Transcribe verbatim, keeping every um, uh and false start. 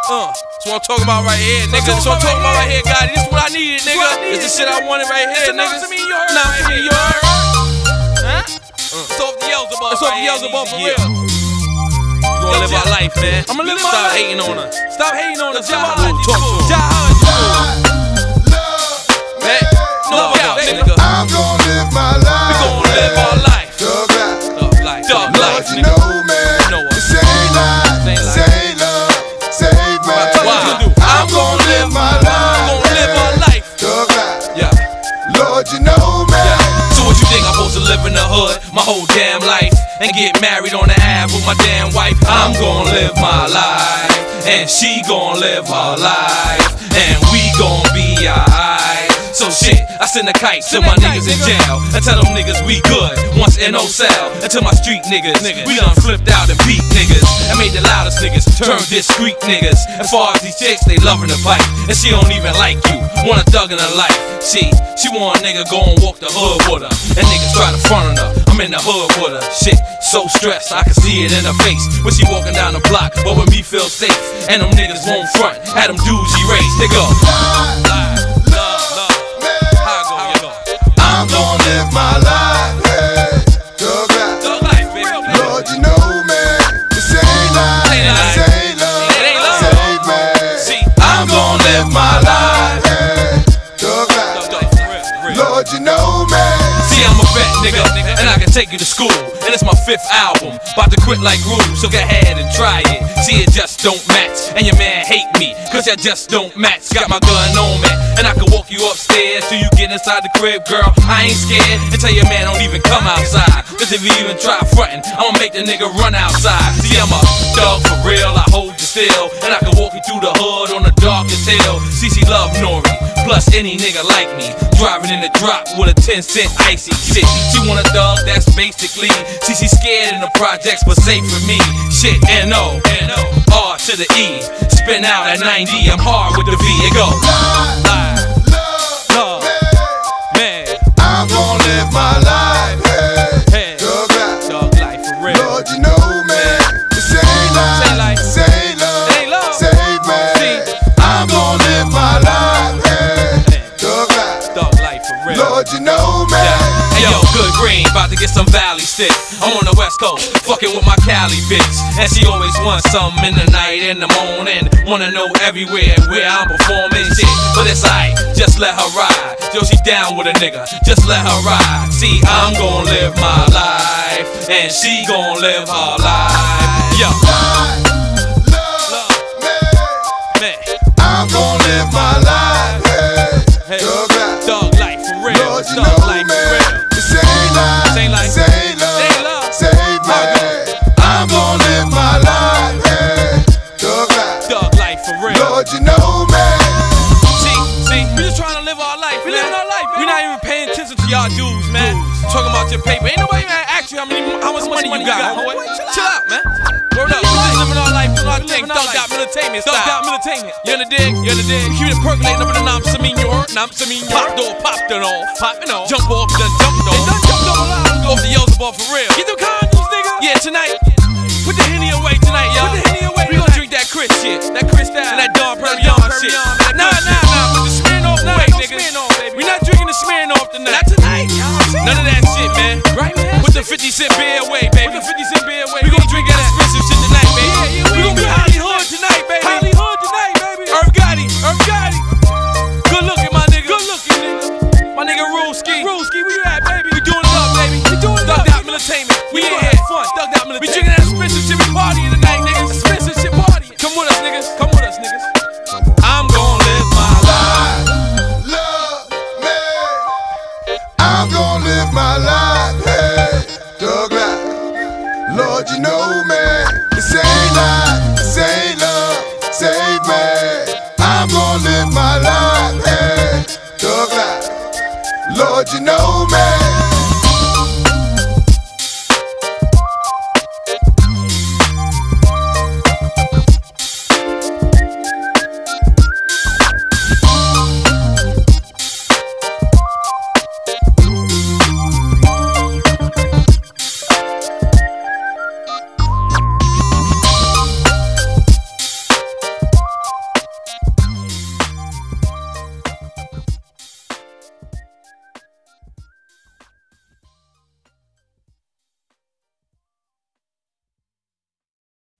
Uh, that's what I'm talking about right here, nigga. That's what I'm talking about right here, Gotti. This is what I needed, nigga. This is the shit I wanted right here, nigga. Nah, for me, you heard? Huh? It's off the Yelzabub. It's off the Yelzabub for real. We gonna live our life, man. I'ma live my life. Stop hating on us. Stop hating on us. Talk to him. Man, no doubt, nigga. I'm gonna live my life. We gonna live our life. Thug life. Thug life. Thug life, nigga. You know, man. You know what? This ain't life. This ain't love. Save man. I'm gonna live my life. We gonna live our life. Thug life. Yeah. Lord, you know, man. Yeah. So what you think I'm supposed to live in the hood my whole damn life and get married on the Ave with my damn wife? I'm gonna live my life, and she gonna live her life, and we gonna be alright. So shit, I send a kite to my niggas in jail and tell them niggas we good once in no cell. And to my street niggas, we done flipped out and beat niggas and made the loudest niggas turn discreet niggas. As far as these chicks, they loving the fight, and she don't even like you, want a thug in her life. See, she want a nigga go and walk the hood with her, and niggas try to front on her. I'm in the hood with her. Shit, so stressed, I can see it in her face when she walking down the block, but with me feel safe. And them niggas won't front, had them dudes erased. They go. I'm gonna live my life, hey, thug life. Thug life, baby. Lord, you know, man, this ain't life, this ain't love, save man. See, I'm gonna live my life, hey, thug life. Lord, you know, man. See, I'm a vet, nigga, and I can take you to school. And it's my fifth album, about to quit like Groove, so go ahead and try it. See, it just don't match, and your man hate me, cause you just don't match. Got my gun on me, and I can walk you upstairs till you get inside the crib, girl. I ain't scared, and tell your man don't even come outside, cause if you even try frontin', I'ma make the nigga run outside. See, I'm a dog for real, I hold you still, and I can walk you through the hood on the darkest hill. See, she love Nori, plus any nigga like me, driving in the drop with a ten cent icy shit. She want a thug that's basically, see, she's scared in the projects, but safe for me. Shit, N O, N O, R to the E, spin out at ninety, I'm hard with the V, it go. Life, love, man, I'm gonna live my life, hey, thug life. Thug life for real. Lord, you know, man, this ain't life, this ain't love, save man. I'm gonna live my life, hey, thug life. Thug life for real. Lord, you know, man. Hey yo, Good Green, about to get some Valley stick. I'm on the West Coast, fucking with my Cali bitch, and she always wants something in the night, in the morning. Wanna know everywhere where I'm performing shit, but it's alright, just let her ride. Yo, she down with a nigga, just let her ride. See, I'm gon' live my life, and she gon' live her life. Yo, Life, love, man, I'm gon' live my life, hey, thug life. Thug life for real. Lord, you Thug know, life for man, real. this ain't life, This ain't life. this ain't love, This ain't love. save man. I'm gon' live my life, hey, thug life. Thug life for real. Lord, you know, man. See, see, we just trying to live our life, we living our life, man. We not even paying attention to y'all dudes, man. Talking about your paper. Ain't nobody man ask you how many, how much money you got, homeboy. Chill out, man. Word up. We just living our life, doing our thing. Thugged out militainment style. Thugged out militainment. You in the dig? You in the dig? We keep it percolating up in the Nam Saminor. Nam Saminor. Popped off, popped it off. Popping off. Jump off, done jumped off. Done jumped off. Off the Yelzabub for real. Get them condoms, nigga. Yeah, tonight. Put the Henny away tonight, y'all. Put the Henny away. We gon' drink that Chris shit. That Chris style. And that Dom Perignon shit. Nah, nah, nah. Put the Smirnoff away, nigga. We not drinking the Smirnoff tonight. Not tonight. None of that shit, man. Right, man. Put the fifty cent beer away, baby. Put the fifty cent beer away. We gon' drink that expensive shit tonight, baby. Yeah, yeah, we gon' be Hollywood tonight, baby. Hollywood tonight, baby. Irv Gotti, Irv Gotti. Good looking, my nigga. Good looking, nigga. My nigga Ruski. Ruski, where you at, baby? We doing it up, baby. We doing it up. Thugged out militainment. We in here. Fun. Thugged out militainment. We drinking that expensive shit. We partying tonight, niggas. Expensive shit partying. Come with us, niggas. Come with us, niggas. I'm gon' live my life. Love, man. I'm gon' live my life, hey, thug life. Lord, you know, man, this ain't life, this ain't love, save me. I'm gon' live my life, hey, thug life. Lord, you know, man.